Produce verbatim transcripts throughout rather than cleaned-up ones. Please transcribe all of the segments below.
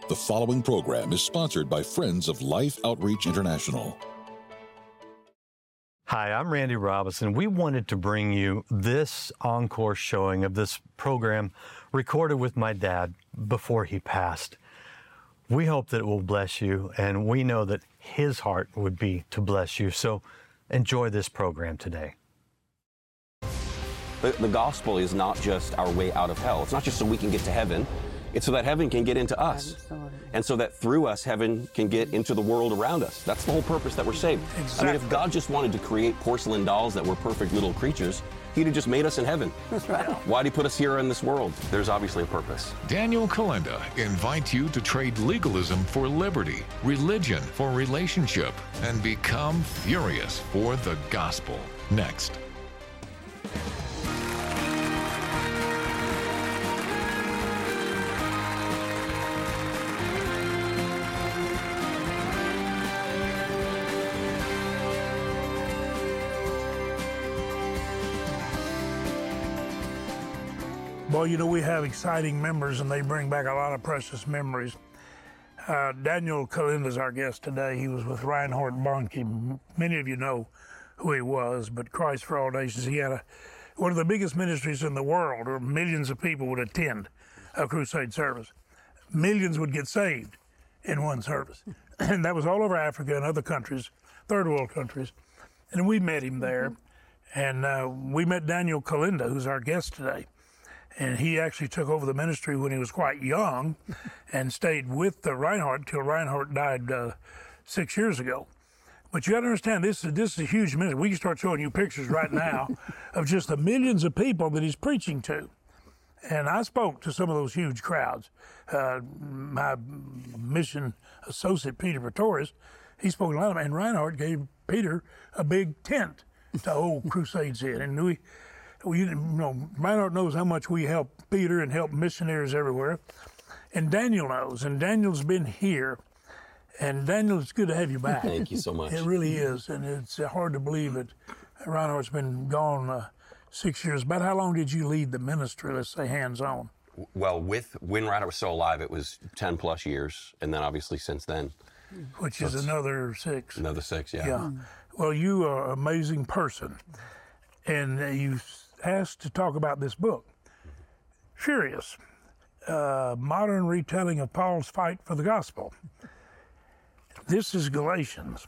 The following program is sponsored by Friends of Life Outreach International. Hi, I'm Randy Robinson. We wanted to bring you this encore showing of this program recorded with my dad before he passed. We hope that it will bless you, and we know that his heart would be to bless you. So enjoy this program today. The, the gospel is not just our way out of hell. It's not just so we can get to heaven. It's so that heaven can get into us. And so that through us, heaven can get into the world around us. That's the whole purpose that we're saved. Exactly. I mean, if God just wanted to create porcelain dolls that were perfect little creatures, he'd have just made us in heaven. That's right. Why'd he put us here in this world? There's obviously a purpose. Daniel Kolenda invites you to trade legalism for liberty, religion for relationship, and become furious for the gospel. Next. Well, you know, we have exciting members, and they bring back a lot of precious memories. Uh, Daniel Kolenda is our guest today. He was with Reinhard Bonnke. Many of you know who he was, but Christ for All Nations, he had a, one of the biggest ministries in the world, where millions of people would attend a crusade service. Millions would get saved in one service. And that was all over Africa and other countries, third world countries. And we met him there. And uh, we met Daniel Kolenda, who's our guest today. And he actually took over the ministry when he was quite young and stayed with the Reinhard till Reinhard died uh, six years ago. But you got to understand, this is, this is a huge ministry. We can start showing you pictures right now of just the millions of people that he's preaching to. And I spoke to some of those huge crowds. Uh, my mission associate, Peter Pretorius, he spoke a lot of them. And Reinhard gave Peter a big tent to hold crusades in. And we... We, you know, Reinhard knows how much we help Peter and help missionaries everywhere. And Daniel knows, and Daniel's been here. And Daniel, it's good to have you back. Thank you so much. It really is, and it's hard to believe that Reinhard's been gone uh, six years. About how long did you lead the ministry, let's say, hands-on? Well, with when Reinhard was still alive, it was ten plus years, and then obviously since then. Which so is another six. Another six, yeah. Yeah. Well, you are an amazing person, and uh, you asked to talk about this book, Furious, uh, modern retelling of Paul's fight for the gospel. This is Galatians.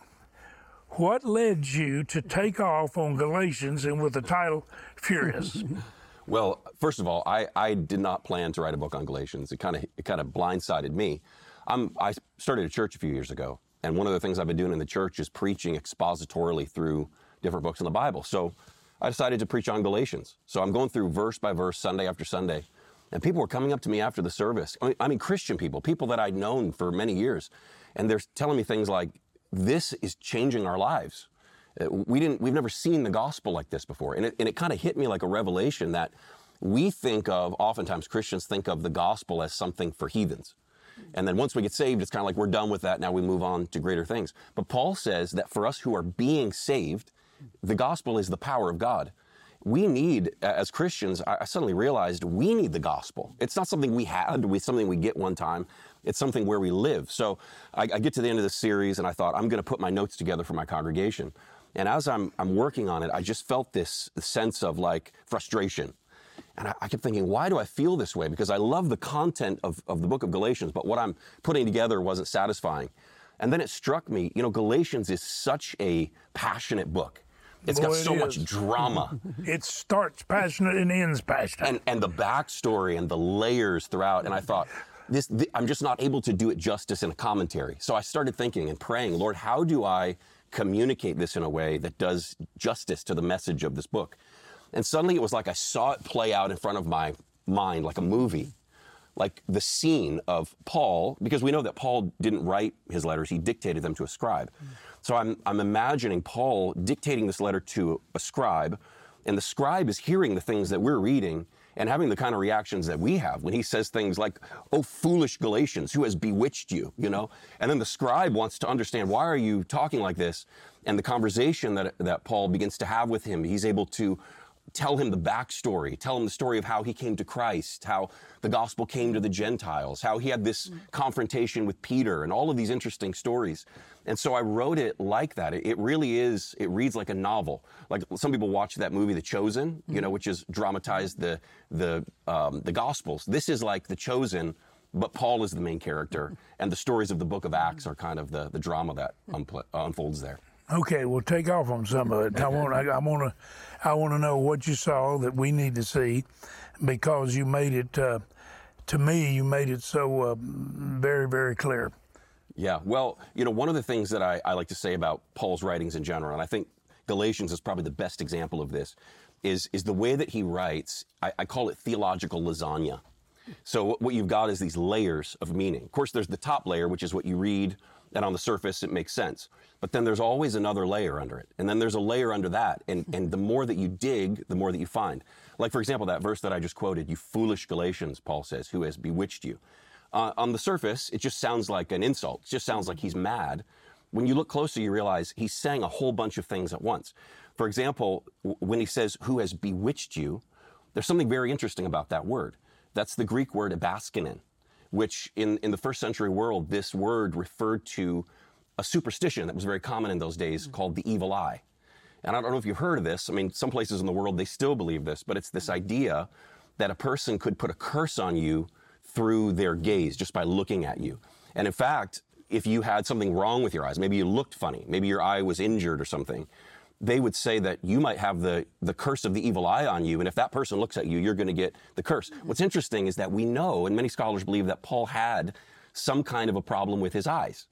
What led you to take off on Galatians and with the title Furious? Well, first of all, I, I did not plan to write a book on Galatians. It kind of it kind of blindsided me. I'm, I started a church a few years ago, and one of the things I've been doing in the church is preaching expositorily through different books in the Bible. So I decided to preach on Galatians. So I'm going through verse by verse, Sunday after Sunday, and people were coming up to me after the service. I mean, I mean Christian people, people that I'd known for many years, and they're telling me things like, this is changing our lives. Uh, we didn't, we've never seen the gospel like this before. And it, and it kind of hit me like a revelation that we think of, oftentimes Christians think of the gospel as something for heathens. And then once we get saved, it's kind of like we're done with that. Now we move on to greater things. But Paul says that for us who are being saved, the gospel is the power of God. We need, as Christians, I suddenly realized we need the gospel. It's not something we had, it's something we get one time. It's something where we live. So I, I get to the end of this series and I thought, I'm going to put my notes together for my congregation. And as I'm, I'm working on it, I just felt this sense of like frustration. And I, I kept thinking, why do I feel this way? Because I love the content of, of the book of Galatians, but what I'm putting together wasn't satisfying. And then it struck me, you know, Galatians is such a passionate book. It's Boy, got so it much drama. It starts passionate and ends passionate. And and the backstory and the layers throughout. And I thought, this, th- I'm just not able to do it justice in a commentary. So I started thinking and praying, Lord, how do I communicate this in a way that does justice to the message of this book? And suddenly it was like I saw it play out in front of my mind like a movie. Like the scene of Paul, because we know that Paul didn't write his letters, he dictated them to a scribe. So I'm, I'm imagining Paul dictating this letter to a scribe, and the scribe is hearing the things that we're reading and having the kind of reactions that we have when he says things like, oh, foolish Galatians, who has bewitched you, you know? And then the scribe wants to understand, why are you talking like this? And the conversation that, that Paul begins to have with him, he's able to tell him the backstory, tell him the story of how he came to Christ, how the gospel came to the Gentiles, how he had this confrontation with Peter, and all of these interesting stories. And so I wrote it like that. It really is, it reads like a novel. Like some people watch that movie, The Chosen, you know, which is dramatized the, the, um, the Gospels. This is like The Chosen, but Paul is the main character, and the stories of the book of Acts are kind of the, the drama that unpl- unfolds there. Okay, we'll take off on some of it. I want, I, I want to, I want to know what you saw that we need to see, because you made it. Uh, to me, you made it so uh, very, very clear. Yeah, well, you know, one of the things that I, I like to say about Paul's writings in general, and I think Galatians is probably the best example of this, is is the way that he writes. I, I call it theological lasagna. So what you've got is these layers of meaning. Of course, there's the top layer, which is what you read, and on the surface, it makes sense. But then there's always another layer under it. And then there's a layer under that. And, and the more that you dig, the more that you find. Like, for example, that verse that I just quoted, you foolish Galatians, Paul says, who has bewitched you. Uh, on the surface, it just sounds like an insult. It just sounds like he's mad. When you look closer, you realize he's saying a whole bunch of things at once. For example, w- when he says, who has bewitched you, there's something very interesting about that word. That's the Greek word abaskinin, which in, in the first century world, this word referred to a superstition that was very common in those days called the evil eye. And I don't know if you've heard of this. I mean, some places in the world, they still believe this, but it's this idea that a person could put a curse on you through their gaze, just by looking at you. And in fact, if you had something wrong with your eyes, maybe you looked funny, maybe your eye was injured or something, they would say that you might have the, the curse of the evil eye on you, and if that person looks at you, you're going to get the curse. What's interesting is that we know, and many scholars believe, that Paul had some kind of a problem with his eyes.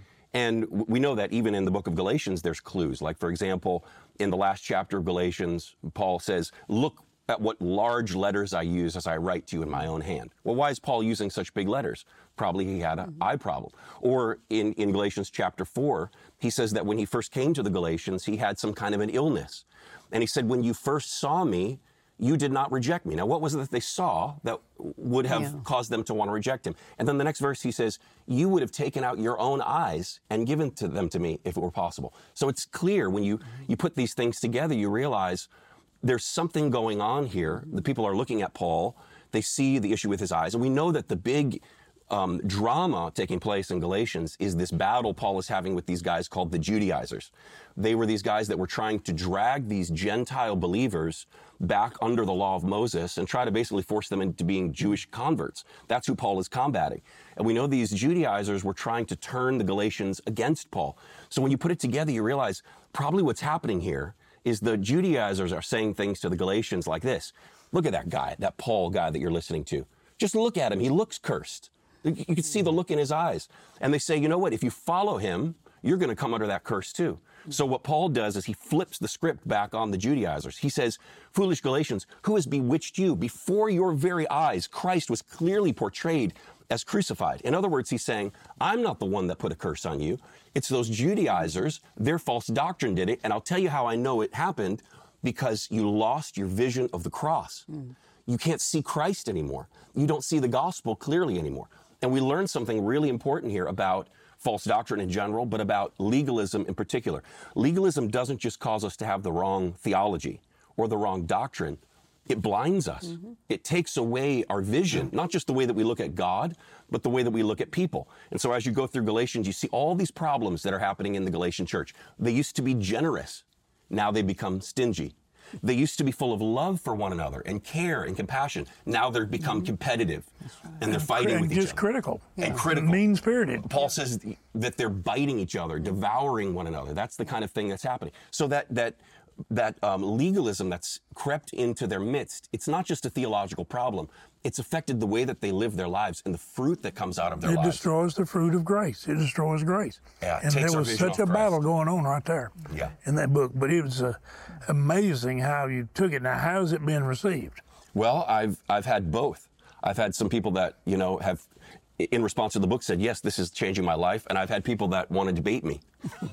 And we know that even in the book of Galatians, there's clues. Like, for example, in the last chapter of Galatians, Paul says, look at what large letters I use as I write to you in my own hand. Well, why is Paul using such big letters? Probably he had an mm-hmm. eye problem. Or in, in Galatians chapter four, he says that when he first came to the Galatians, he had some kind of an illness. And he said, when you first saw me, you did not reject me. Now, what was it that they saw that would have yeah. caused them to want to reject him? And then the next verse, he says, you would have taken out your own eyes and given to them to me if it were possible. So it's clear when you, you put these things together, you realize there's something going on here. The people are looking at Paul. They see the issue with his eyes. And we know that the big um, drama taking place in Galatians is this battle Paul is having with these guys called the Judaizers. They were these guys that were trying to drag these Gentile believers back under the law of Moses and try to basically force them into being Jewish converts. That's who Paul is combating. And we know these Judaizers were trying to turn the Galatians against Paul. So when you put it together, you realize probably what's happening here is the Judaizers are saying things to the Galatians like this. Look at that guy, that Paul guy that you're listening to. Just look at him. He looks cursed. You can see the look in his eyes. And they say, you know what? If you follow him, you're going to come under that curse too. So what Paul does is he flips the script back on the Judaizers. He says, foolish Galatians, who has bewitched you? Before your very eyes, Christ was clearly portrayed as crucified. In other words, he's saying, I'm not the one that put a curse on you. It's those Judaizers. Their false doctrine did it. And I'll tell you how I know it happened, because you lost your vision of the cross. Mm. You can't see Christ anymore. You don't see the gospel clearly anymore. And we learned something really important here about false doctrine in general, but about legalism in particular. Legalism doesn't just cause us to have the wrong theology or the wrong doctrine. It blinds us. Mm-hmm. It takes away our vision, not just the way that we look at God, but the way that we look at people. And so as you go through Galatians, you see all these problems that are happening in the Galatian church. They used to be generous. Now they become stingy. They used to be full of love for one another and care and compassion. Now they've become mm-hmm. competitive, right. and they're fighting and with each just other. critical. And yeah. critical. Mean-spirited. Paul says that they're biting each other, devouring one another. That's the kind of thing that's happening. So that that that um, legalism that's crept into their midst, it's not just a theological problem. It's affected the way that they live their lives and the fruit that comes out of their it lives. It destroys the fruit of grace. It destroys grace. Yeah, it and takes there our was vision such a off battle Christ. going on right there yeah. in that book. But it was uh, amazing how you took it. Now, how has it been received? Well, I've I've had both. I've had some people that, you know, have, in response to the book, said, yes, this is changing my life. And I've had people that want to debate me,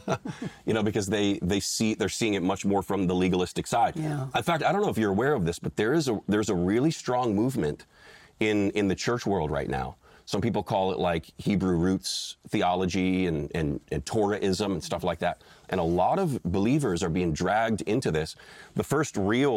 you know, because they, they see, they're seeing it much more from the legalistic side. Yeah. In fact, I don't know if you're aware of this, but there is a, there's a really strong movement in, in the church world right now. Some people call it like Hebrew roots theology and, and, and Torahism and stuff like that. And a lot of believers are being dragged into this. The first real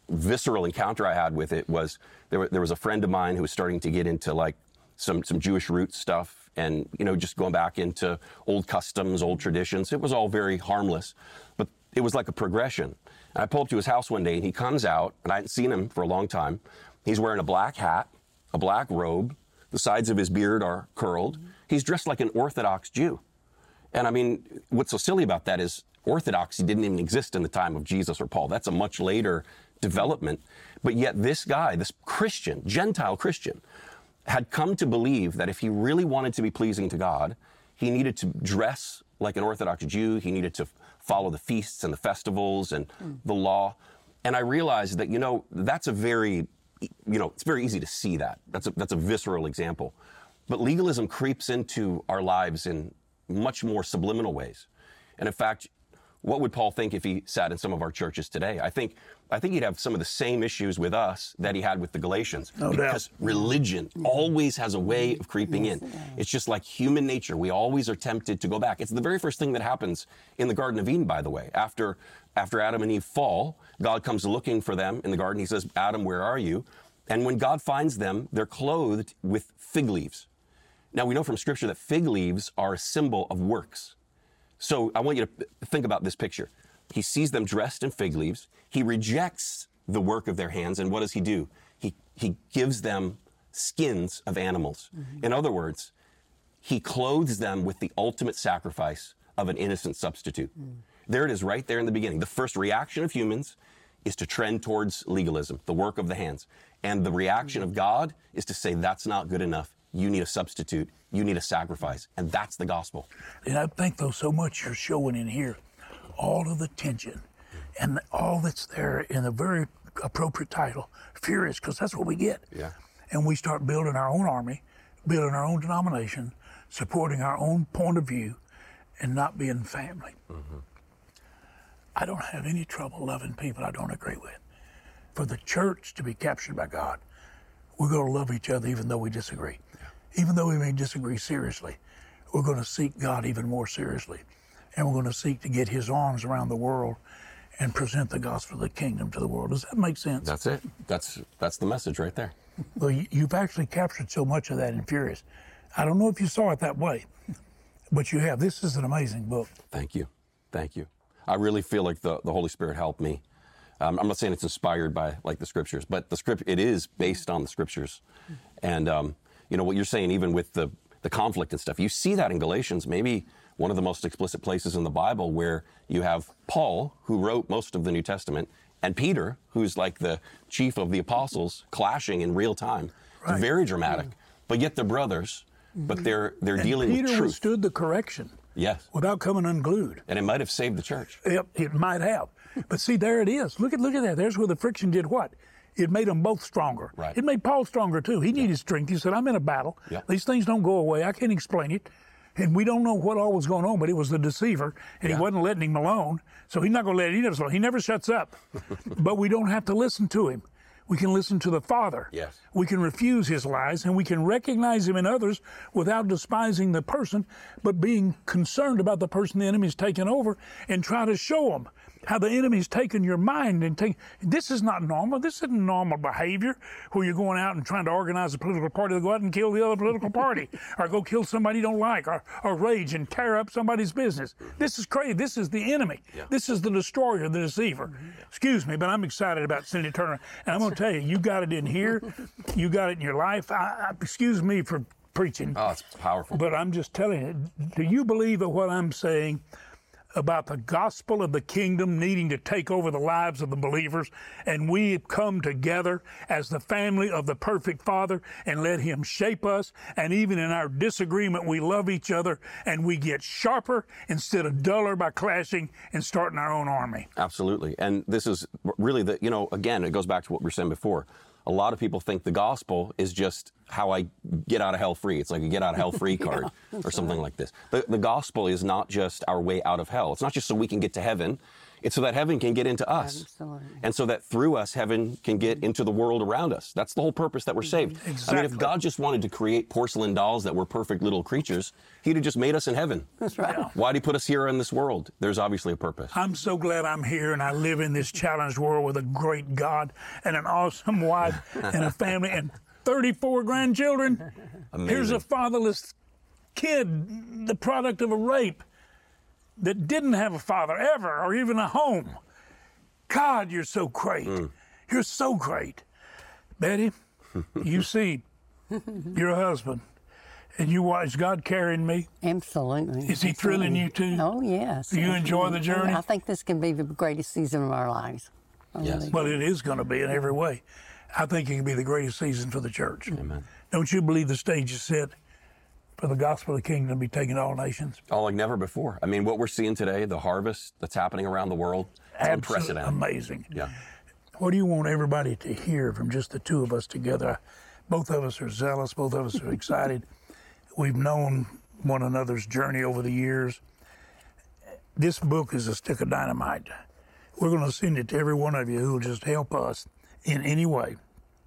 visceral encounter I had with it was there, there was a friend of mine who was starting to get into like some, some Jewish root stuff and, you know, just going back into old customs, old traditions. It was all very harmless, but it was like a progression. And I pulled up to his house one day and he comes out, and I hadn't seen him for a long time. He's wearing a black hat, a black robe. The sides of his beard are curled. He's dressed like an Orthodox Jew. And I mean, what's so silly about that is Orthodoxy didn't even exist in the time of Jesus or Paul. That's a much later development. But yet this guy, this Christian, Gentile Christian, had come to believe that if he really wanted to be pleasing to God, he needed to dress like an Orthodox Jew. He needed to follow the feasts and the festivals and mm. the law. And I realized that, you know, that's a very, you know, it's very easy to see that. That's a, that's a visceral example. But legalism creeps into our lives in much more subliminal ways. And in fact, what would Paul think if he sat in some of our churches today? I think I think he'd have some of the same issues with us that he had with the Galatians. No because doubt. religion always has a way of creeping Yes, in. it does. It's just like human nature. We always are tempted to go back. It's the very first thing that happens in the Garden of Eden, by the way. After, after Adam and Eve fall, God comes looking for them in the garden. He says, Adam, where are you? And when God finds them, they're clothed with fig leaves. Now, we know from Scripture that fig leaves are a symbol of works. So I want you to think about this picture. He sees them dressed in fig leaves. He rejects the work of their hands. And what does he do? He, he gives them skins of animals. Mm-hmm. In other words, he clothes them with the ultimate sacrifice of an innocent substitute. Mm. There it is right there in the beginning. The first reaction of humans is to trend towards legalism, the work of the hands. And the reaction mm-hmm. of God is to say, that's not good enough. You need a substitute. You need a sacrifice. And that's the gospel. And I think, though, so much you're showing in here, all of the tension and all that's there in a very appropriate title, furious, because that's what we get. Yeah. And we start building our own army, building our own denomination, supporting our own point of view, and not being family. Mm-hmm. I don't have any trouble loving people I don't agree with. For the church to be captured by God, we're going to love each other even though we disagree. Yeah. Even though we may disagree seriously, we're going to seek God even more seriously. And we're going to seek to get his arms around the world and present the gospel of the kingdom to the world. Does that make sense? That's it. That's that's the message right there. Well, you, you've actually captured so much of that in Furious. I don't know if you saw it that way, but you have. This is an amazing book. Thank you. Thank you. I really feel like the, the Holy Spirit helped me. Um, I'm not saying it's inspired by like the scriptures, but the script, it is based on the scriptures. And, um, you know, what you're saying, even with the, the conflict and stuff, you see that in Galatians, maybe one of the most explicit places in the Bible where you have Paul, who wrote most of the New Testament, and Peter, who's like the chief of the apostles, clashing in real time. Right. It's very dramatic. Yeah. But yet they're brothers, but they're they're and dealing Peter with truth. Peter withstood the correction. Yes. Without coming unglued. And it might have saved the church. Yep, it might have. But see, there it is. Look at look at that. There's where the friction did what? It made them both stronger. Right. It made Paul stronger too. He needed strength. He said, I'm in a battle. Yep. These things don't go away. I can't explain it. And we don't know what all was going on, but it was the deceiver, and yeah. he wasn't letting him alone. So he's not going to let it alone. He never shuts up. But we don't have to listen to him. We can listen to the Father. Yes. We can refuse his lies, and we can recognize him in others without despising the person, but being concerned about the person the enemy's taken over and try to show them how the enemy's taken your mind and take. This is not normal. This isn't normal behavior where you're going out and trying to organize a political party to go out and kill the other political party or go kill somebody you don't like or, or rage and tear up somebody's business. This is crazy. This is the enemy. Yeah. This is the destroyer, the deceiver. Mm-hmm. Excuse me, but I'm excited about Cindy Turner. And I'm going to tell you, you got it in here. You got it in your life. I, I, excuse me for preaching. Oh, it's powerful. But I'm just telling you, do you believe in what I'm saying about the gospel of the kingdom needing to take over the lives of the believers, and we come together as the family of the perfect Father and let him shape us, and even in our disagreement we love each other and we get sharper instead of duller by clashing and starting our own army? Absolutely. And this is really the, you know, again, it goes back to what we were saying before. A lot of people think the gospel is just how I get out of hell free. It's like a get out of hell free card yeah, or something right. like this. The, the gospel is not just our way out of hell. It's not just so we can get to heaven. It's so that heaven can get into us. Absolutely. And so that through us, heaven can get into the world around us. That's the whole purpose that we're saved. Exactly. I mean, if God just wanted to create porcelain dolls that were perfect little creatures, he'd have just made us in heaven. That's right. Yeah. Why'd he put us here in this world? There's obviously a purpose. I'm so glad I'm here and I live in this challenged world with a great God and an awesome wife and a family and thirty-four grandchildren. Amazing. Here's a fatherless kid, the product of a rape, that didn't have a father ever or even a home. God, you're so great. Mm. You're so great. Betty, you see your husband, and you watch God carrying me. Absolutely. Is he thrilling you too? Oh, yes. Do you enjoy the journey? I think this can be the greatest season of our lives. I Yes. really Well, it is going to be in every way. I think it can be the greatest season for the church. Amen. Don't you believe the stage is set for the gospel of the kingdom to be taken to all nations? Oh, like never before. I mean, what we're seeing today, the harvest that's happening around the world, it's Absolutely unprecedented. amazing. Yeah. What do you want everybody to hear from just the two of us together? Both of us are zealous. Both of us are excited. We've known one another's journey over the years. This book is a stick of dynamite. We're going to send it to every one of you who will just help us in any way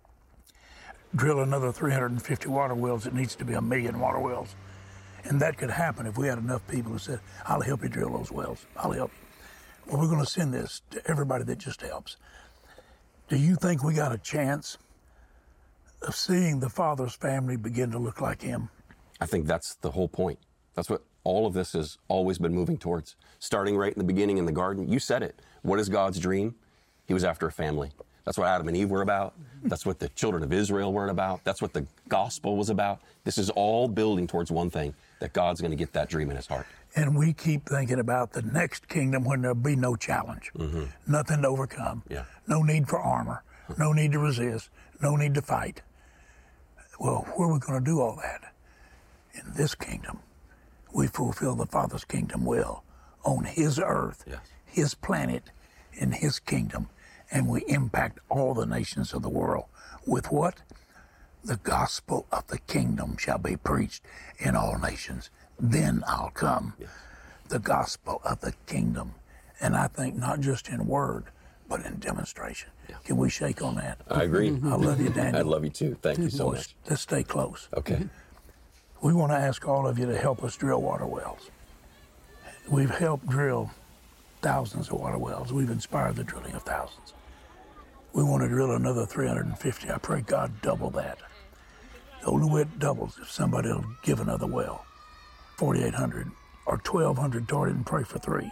drill another three hundred fifty water wells. It needs to be a million water wells. And that could happen if we had enough people who said, I'll help you drill those wells. I'll help you. Well, we're going to send this to everybody that just helps. Do you think we got a chance of seeing the Father's family begin to look like him? I think that's the whole point. That's what all of this has always been moving towards. Starting right in the beginning in the garden, you said it. What is God's dream? He was after a family. That's what Adam and Eve were about. That's what the children of Israel were about. That's what the gospel was about. This is all building towards one thing, that God's going to get that dream in his heart. And we keep thinking about the next kingdom when there'll be no challenge, mm-hmm. nothing to overcome, Yeah. no need for armor, no need to resist, no need to fight. Well, where are we going to do all that? In this kingdom, we fulfill the Father's kingdom will on his earth, Yes. his planet, in his kingdom, and we impact all the nations of the world with what? The gospel of the kingdom shall be preached in all nations. Then I'll come. Yes. The gospel of the kingdom. And I think not just in word, but in demonstration. Yeah. Can we shake on that? I agree. I love you, Daniel. I love you too. Thank you so Boys, much. let's stay close. Okay. We want to ask all of you to help us drill water wells. We've helped drill thousands of water wells. We've inspired the drilling of thousands. We want to drill another three hundred fifty. I pray God double that. The only way it doubles if somebody will give another well. forty-eight hundred or twelve hundred toward it and pray for three.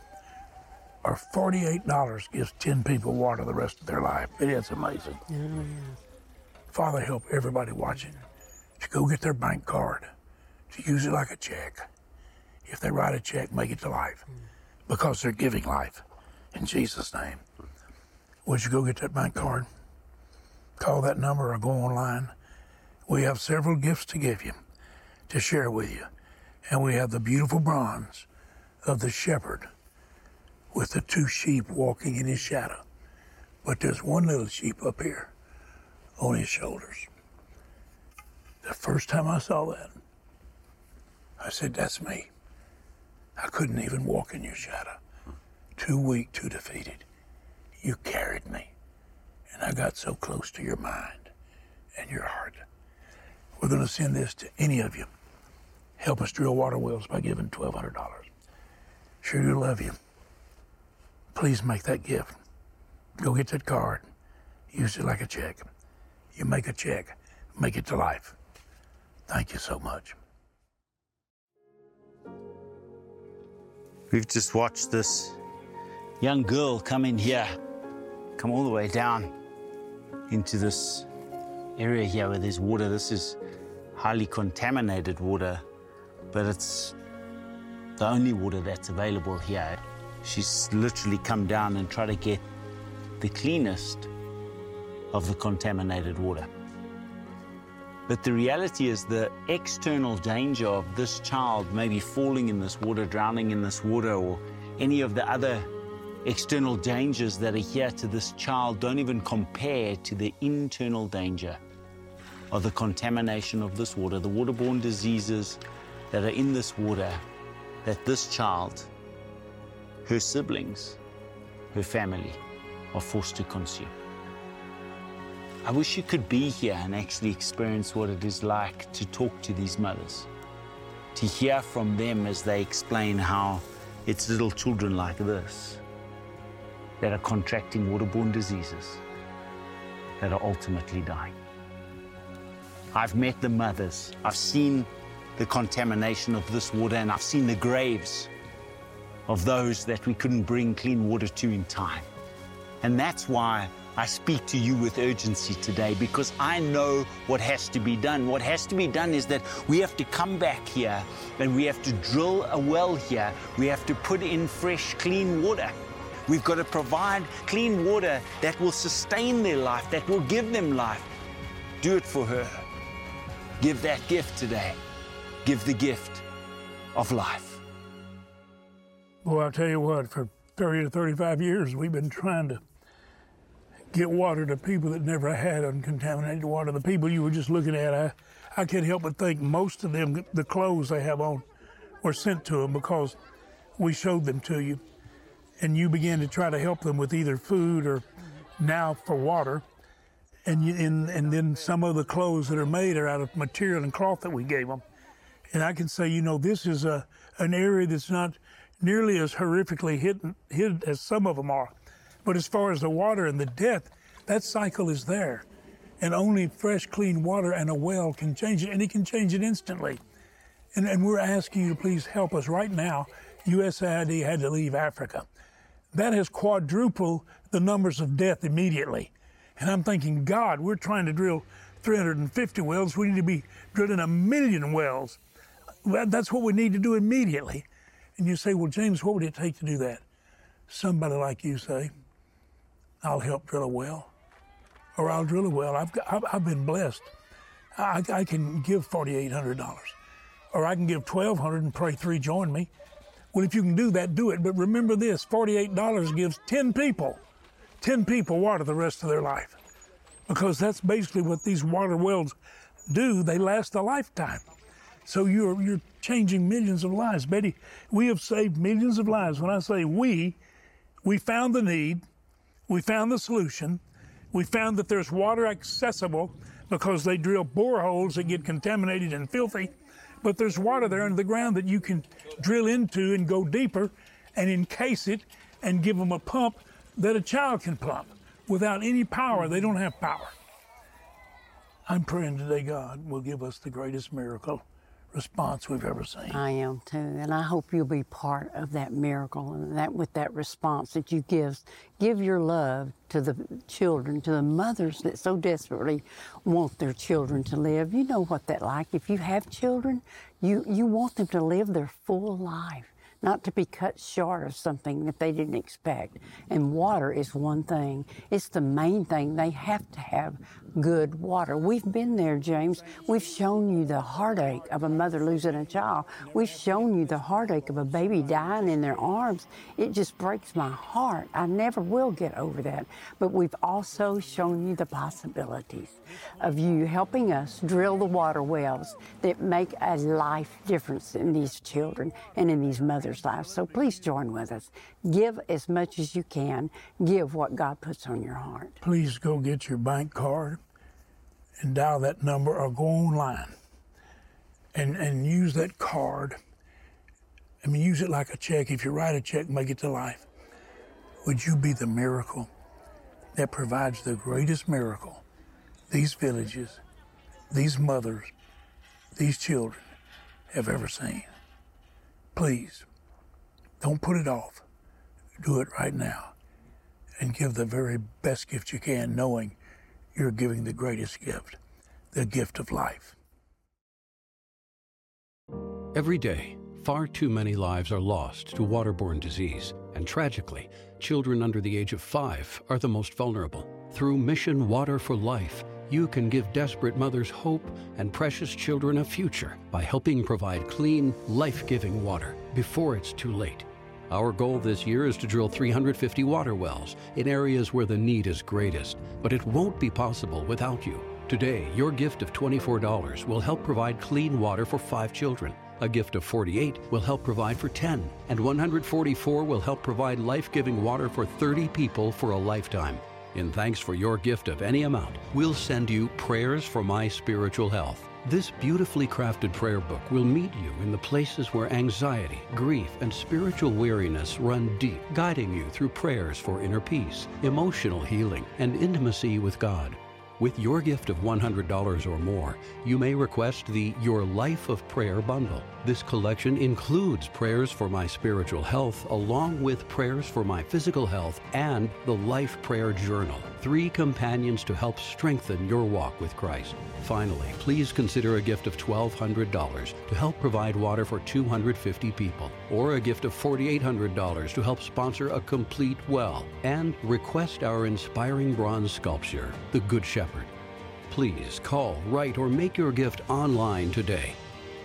Or forty-eight dollars gives ten people water the rest of their life. It's amazing. Oh, yeah. Father, help everybody watching to go get their bank card, to use it like a check. If they write a check, make it to life, because they're giving life. In Jesus' name. Would you go get that bank card? Call that number or go online. We have several gifts to give you, to share with you. And we have the beautiful bronze of the shepherd with the two sheep walking in his shadow. But there's one little sheep up here on his shoulders. The first time I saw that, I said, that's me. I couldn't even walk in your shadow. Too weak, too defeated. You carried me, and I got so close to your mind and your heart. We're going to send this to any of you. Help us drill water wells by giving twelve hundred dollars. Sure do love you. Please make that gift. Go get that card. Use it like a check. You make a check, make it to life. Thank you so much. We've just watched this young girl come in here, come all the way down into this area here where there's water. This is highly contaminated water, but it's the only water that's available here. She's literally come down and tried to get the cleanest of the contaminated water. But the reality is the external danger of this child maybe falling in this water, drowning in this water, or any of the other external dangers that are here to this child don't even compare to the internal danger of the contamination of this water, the waterborne diseases that are in this water that this child, her siblings, her family are forced to consume. I wish you could be here and actually experience what it is like to talk to these mothers, to hear from them as they explain how it's little children like this that are contracting waterborne diseases, that are ultimately dying. I've met the mothers, I've seen the contamination of this water, and I've seen the graves of those that we couldn't bring clean water to in time. And that's why I speak to you with urgency today, because I know what has to be done. What has to be done is that we have to come back here and we have to drill a well here. We have to put in fresh, clean water. We've got to provide clean water that will sustain their life, that will give them life. Do it for her. Give that gift today. Give the gift of life. Well, I'll tell you what, for thirty to thirty-five years, we've been trying to get water to people that never had uncontaminated water. The people you were just looking at, I, I can't help but think most of them, the clothes they have on, were sent to them because we showed them to you. And you began to try to help them with either food or now for water. And, you, and, and then some of the clothes that are made are out of material and cloth that we gave them. And I can say, you know, this is a, an area that's not nearly as horrifically hit, hit as some of them are. But as far as the water and the death, that cycle is there. And only fresh, clean water and a well can change it, and it can change it instantly. And, and we're asking you to please help us right now. U S A I D had to leave Africa. That has quadrupled the numbers of death immediately. And I'm thinking, God, we're trying to drill three hundred fifty wells. We need to be drilling a million wells. Well, that's what we need to do immediately. And you say, well, James, what would it take to do that? Somebody like you say, I'll help drill a well, or I'll drill a well. I've, got, I've, I've been blessed. I, I can give four thousand eight hundred dollars, or I can give twelve hundred dollars and pray three join me. Well, if you can do that, do it. But remember this, forty-eight dollars gives ten people, ten people water the rest of their life. Because that's basically what these water wells do. They last a lifetime. So you're, you're changing millions of lives. Betty, we have saved millions of lives. When I say we, we found the need, we found the solution, we found that there's water accessible because they drill boreholes that get contaminated and filthy, but there's water there under the ground that you can drill into and go deeper and encase it and give them a pump that a child can pump without any power. They don't have power. I'm praying today God will give us the greatest miracle response we've ever seen. I am too, and I hope you'll be part of that miracle and that with that response that you give. Give your love to the children, to the mothers that so desperately want their children to live. You know what that's like. If you have children, you, you want them to live their full life, not to be cut short of something that they didn't expect. And water is one thing. It's the main thing. They have to have good water. We've been there, James. We've shown you the heartache of a mother losing a child. We've shown you the heartache of a baby dying in their arms. It just breaks my heart. I never will get over that. But we've also shown you the possibilities of you helping us drill the water wells that make a life difference in these children and in these mothers' lives. So please join with us. Give as much as you can. Give what God puts on your heart. Please go get your bank card and dial that number, or go online and, and use that card. I mean, use it like a check. If you write a check, make it to life. Would you be the miracle that provides the greatest miracle these villages, these mothers, these children have ever seen? Please, don't put it off. Do it right now and give the very best gift you can, knowing you're giving the greatest gift, the gift of life. Every day, far too many lives are lost to waterborne disease, and tragically, children under the age of five are the most vulnerable. Through Mission Water for Life, you can give desperate mothers hope and precious children a future by helping provide clean, life-giving water before it's too late. Our goal this year is to drill three hundred fifty water wells in areas where the need is greatest, but it won't be possible without you. Today, your gift of twenty-four dollars will help provide clean water for five children. A gift of forty-eight will help provide for ten, and one hundred forty-four will help provide life-giving water for thirty people for a lifetime. In thanks for your gift of any amount, we'll send you Prayers for My Spiritual Health. This beautifully crafted prayer book will meet you in the places where anxiety, grief, and spiritual weariness run deep, guiding you through prayers for inner peace, emotional healing, and intimacy with God. With your gift of one hundred dollars or more, you may request the Your Life of Prayer bundle. This collection includes Prayers for My Spiritual Health, along with Prayers for My Physical Health and the Life Prayer Journal, three companions to help strengthen your walk with Christ. Finally, please consider a gift of twelve hundred dollars to help provide water for two hundred fifty people, or a gift of four thousand eight hundred dollars to help sponsor a complete well, and request our inspiring bronze sculpture, The Good Shepherd. Please call, write, or make your gift online today.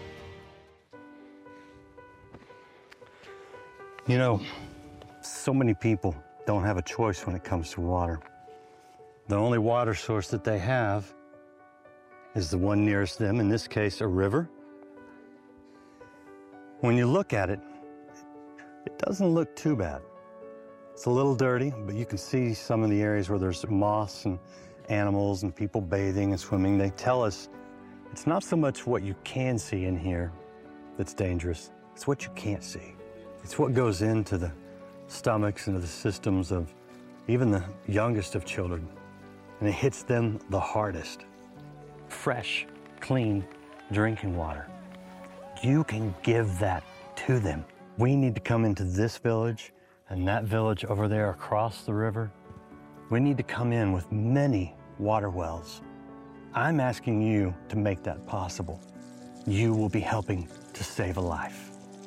You know, so many people don't have a choice when it comes to water. The only water source that they have is the one nearest them, in this case, a river. When you look at it, it doesn't look too bad. It's a little dirty, but you can see some of the areas where there's moss and animals and people bathing and swimming. They tell us it's not so much what you can see in here that's dangerous, it's what you can't see. It's what goes into the stomachs, into the systems of even the youngest of children, and it hits them the hardest. Fresh, clean drinking water. You can give that to them. We need to come into this village and that village over there across the river. We need to come in with many water wells. I'm asking you to make that possible. You will be helping to save a life.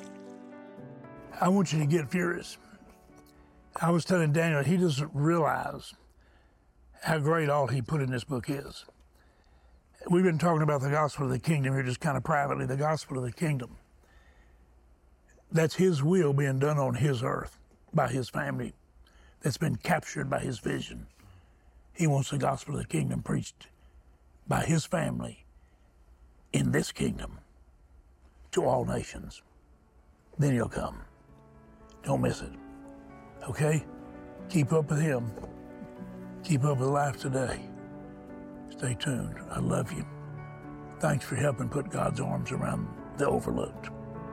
I want you to get furious. I was telling Daniel, he doesn't realize how great all he put in this book is. We've been talking about the gospel of the kingdom here just kind of privately, the gospel of the kingdom. That's his will being done on his earth by his family that's been captured by his vision. He wants the gospel of the kingdom preached by his family in this kingdom to all nations. Then he'll come. Don't miss it. Okay? Keep up with him. Keep up with Life Today. Stay tuned. I love you. Thanks for helping put God's arms around the overlooked.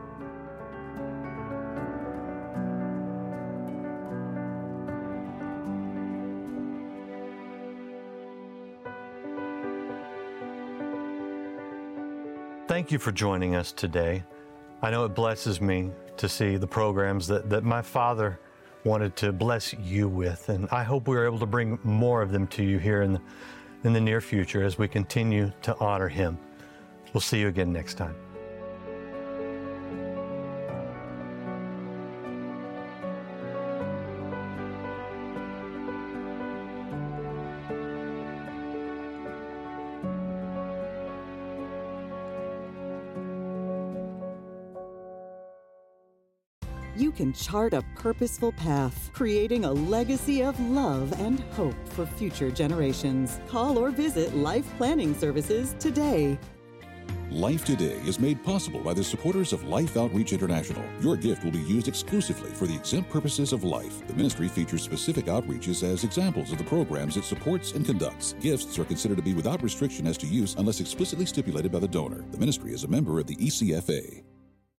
Thank you for joining us today. I know it blesses me to see the programs that, that my father wanted to bless you with, and I hope we're able to bring more of them to you here in the, in the near future as we continue to honor him. We'll see you again next time. You can chart a purposeful path, creating a legacy of love and hope for future generations. Call or visit Life Planning Services today. Life Today is made possible by the supporters of Life Outreach International. Your gift will be used exclusively for the exempt purposes of life. The ministry features specific outreaches as examples of the programs it supports and conducts. Gifts are considered to be without restriction as to use unless explicitly stipulated by the donor. The ministry is a member of the E C F A.